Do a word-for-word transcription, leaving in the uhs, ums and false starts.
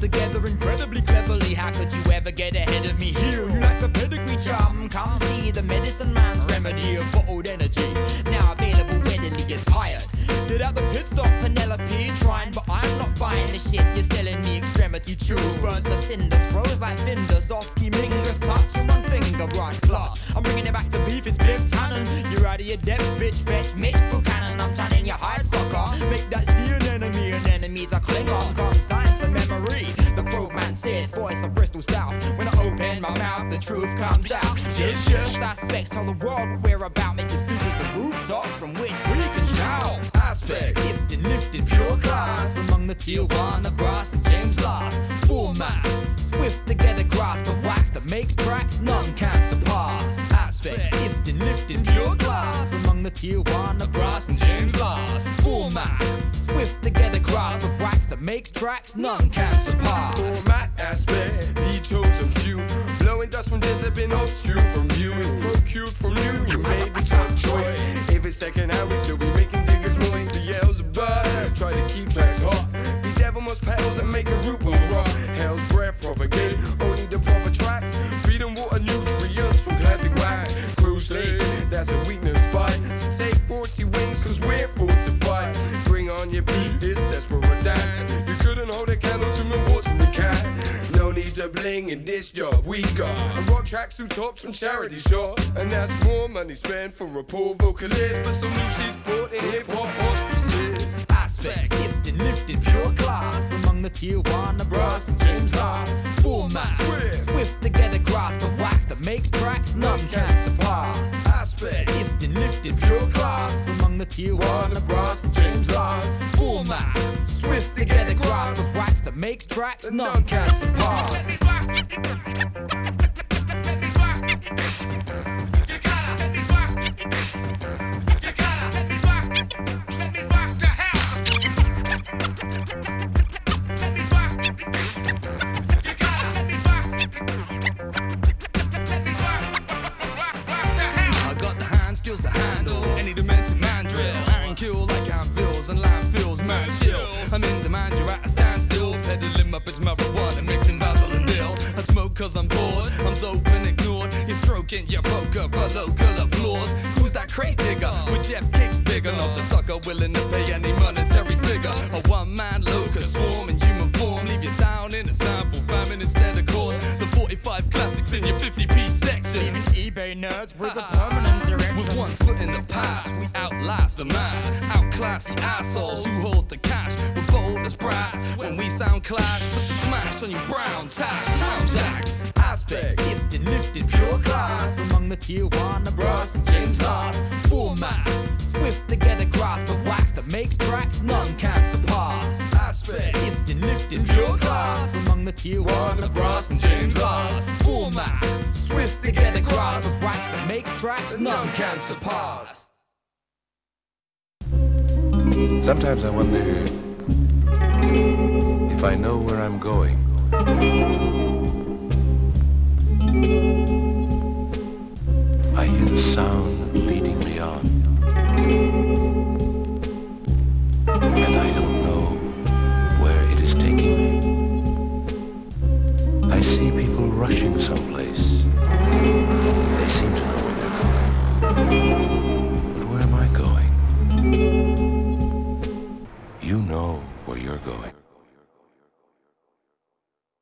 together incredibly cleverly. How could you ever get ahead of me here? You lack the pedigree, chum. Come see the medicine man's remedy of bottled energy. Now available readily, you're tired. Did out the pit stop, Penelope trying, but I'm not buying the shit you're selling me. Extremity chills, burns the cinders, froze like finders, off key fingers, touching one finger brush. Plus, I'm bringing it back to beef, it's Biff Tannen. You're out of your depth, bitch, fetch Mitch Buchanan. I'm tanning your hide sucker, make that see an enemy, and enemies are Klingon. Come science and memory, the probe man says, voice of Bristol South. When I open my mouth, the truth comes out. Just just aspects, tell the world what we're about. Make the speakers the rooftop from which we can shout. Aspects, gifted, lifted, pure class. Among the Tijuana brass and James Last. Format, swift to get a grasp of wax that makes tracks none can surpass. Aspects, gifted, lifted, pure class. Among the Tijuana brass and James Last. Format, swift to get a grasp of wax that makes tracks none can surpass. Format aspects, the chosen few. Blowing dust from dead have been obscured from view. If procured from you, you made the top choice. If it's second hand, we still be making diggers noise. Beelzebub, try to keep tracks hot. Be devil must pedals and make a root will rock. Hell's breath propagate, only the proper tracks. Feed them water nutrients from classic wax. Crew slate, that's a weakness spot. So take forty wings, cause we're fortified. Bring on your beat, it's desperate damn. You couldn't hold a candle to my watery cat. No need to bling in this job. We got a rock tracksuit tops from charity shop. And that's more money spent for a poor vocalist. But some new she's bought in hip hop hospices. Aspects, gifted, lifted, pure class. Among the Tijuana brass and James Last. Format, Swift. swift to get a grasp of wax that makes tracks none can surpass. Aspects, Gifted, lifted, pure class. Among the Tijuana brass and James Last. Format, swift to get a grasp of wax that makes tracks none can surpass. Skills to handle any demented mandrill. Iron kill like anvils and landfills, man chill. I'm in demand, you're at a standstill. Peddling my bitch marijuana, mixing basil and dill. I smoke cause I'm bored, I'm dope and ignored. You're stroking your poker for local applause. Who's that crate digger? With Jeff Capes bigger, not the sucker willing to pay any monetary figure. A one-man locust swarm in human form. Leave your town in a sample famine instead of corn. The forty-five classics in your fifty p section. Even eBay nerds with a permanent erection. With one foot in the past, we outlast the mass. Outclass the assholes who hold the cash. We're bold as brass when we sound clash. Put the smash on your brown tash. Lounge acts. Aspects, gifted, lifted, pure class. Among the Tijuana brass and James Last. Format, swift to get a grasp of wax that makes tracks none can surpass. Aspects, gifted, lifted, pure class. Among the Tijuana brass and James Last. Format, swift to get a grasp of wax that makes tracks none can surpass. Sometimes I wonder if I know where I'm going. I hear the sound leading